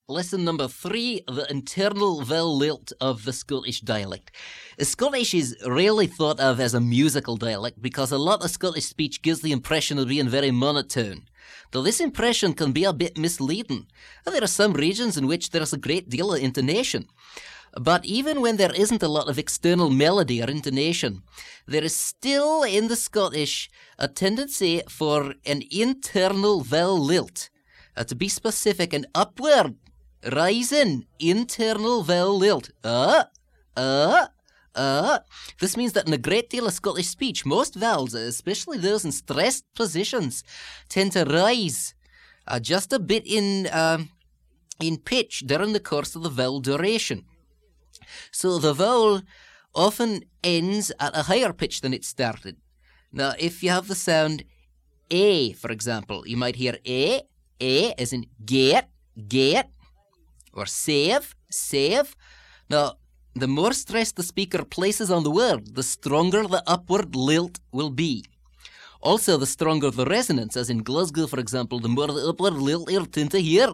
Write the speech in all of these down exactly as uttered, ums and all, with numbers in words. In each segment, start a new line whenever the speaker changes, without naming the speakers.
Lesson number three, the internal vowel lilt of the Scottish dialect. Scottish is rarely thought of as a musical dialect because a lot of Scottish speech gives the impression of being very monotone. Though this impression can be a bit misleading. There are some regions in which there is a great deal of intonation. But even when there isn't a lot of external melody or intonation, there is still in the Scottish a tendency for an internal vowel lilt. Uh, to be specific, an upward, rising, internal vowel lilt. Uh, uh, uh. This means that in a great deal of Scottish speech, most vowels, especially those in stressed positions, tend to rise uh, just a bit in, uh, in pitch during the course of the vowel duration. So the vowel often ends at a higher pitch than it started. Now, if you have the sound A, for example, you might hear A, A as in get, get, or save, save. Now, the more stress the speaker places on the word, the stronger the upward lilt will be. Also, the stronger the resonance, as in Glasgow, for example, the more the upward lilt you'll tend to hear.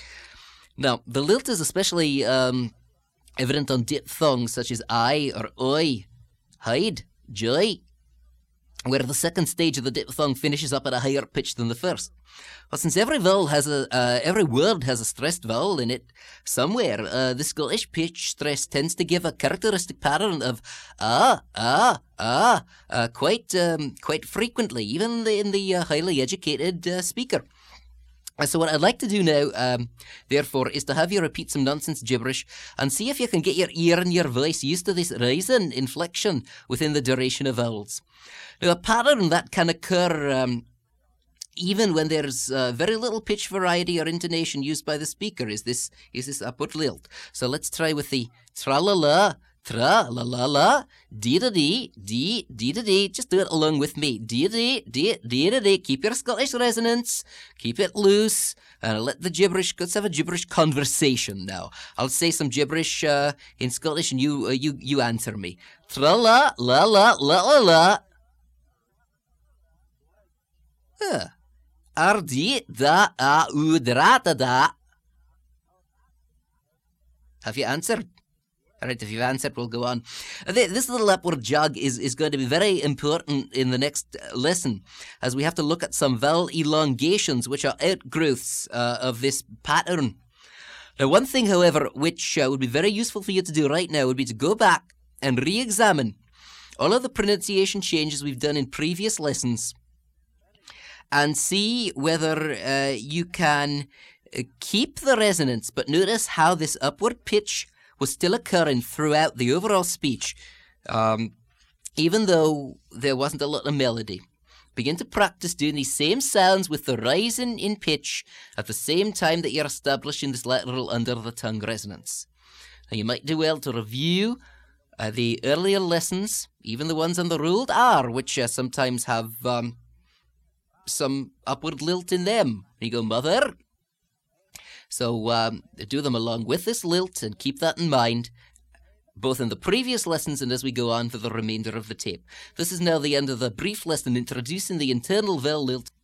Now, the lilt is especially um, evident on diphthongs such as I or oi, hide, joy, where the second stage of the diphthong finishes up at a higher pitch than the first. Well, since every vowel has a, uh, every word has a stressed vowel in it somewhere, uh, the Scottish pitch stress tends to give a characteristic pattern of ah, ah, ah, uh, quite, um, quite frequently, even in the, in the uh, highly educated uh, speaker. So what I'd like to do now, um, therefore, is to have you repeat some nonsense gibberish and see if you can get your ear and your voice used to this rising inflection within the duration of vowels. Now, a pattern that can occur um, even when there's uh, very little pitch variety or intonation used by the speaker is this is this upward lilt. So let's try with the tra-la-la, tra-la-la-la, dee-da-dee, dee, dee-da-dee. Just do it along with me. Dee-da-dee, dee, dee-da-dee. Keep your Scottish resonance. Keep it loose. And let the gibberish, let's have a gibberish conversation now. I'll say some gibberish uh, in Scottish and you, uh, you, you answer me. Tra-la-la-la-la-la-la. Huh. Ardi da a u dra da da. Have you answered? All right, if you've answered, we'll go on. This little upward jog is, is going to be very important in the next lesson, as we have to look at some vowel elongations, which are outgrowths uh, of this pattern. Now, one thing, however, which uh, would be very useful for you to do right now would be to go back and re-examine all of the pronunciation changes we've done in previous lessons and see whether uh, you can uh, keep the resonance, but notice how this upward pitch was still occurring throughout the overall speech, um, even though there wasn't a lot of melody. Begin to practice doing these same sounds with the rising in pitch at the same time that you're establishing this lateral under-the-tongue resonance. Now, you might do well to review uh, the earlier lessons, even the ones on the ruled R, which uh, sometimes have um, some upward lilt in them. You go, mother. So um, do them along with this lilt and keep that in mind, both in the previous lessons and as we go on for the remainder of the tape. This is now the end of the brief lesson introducing the internal vowel lilt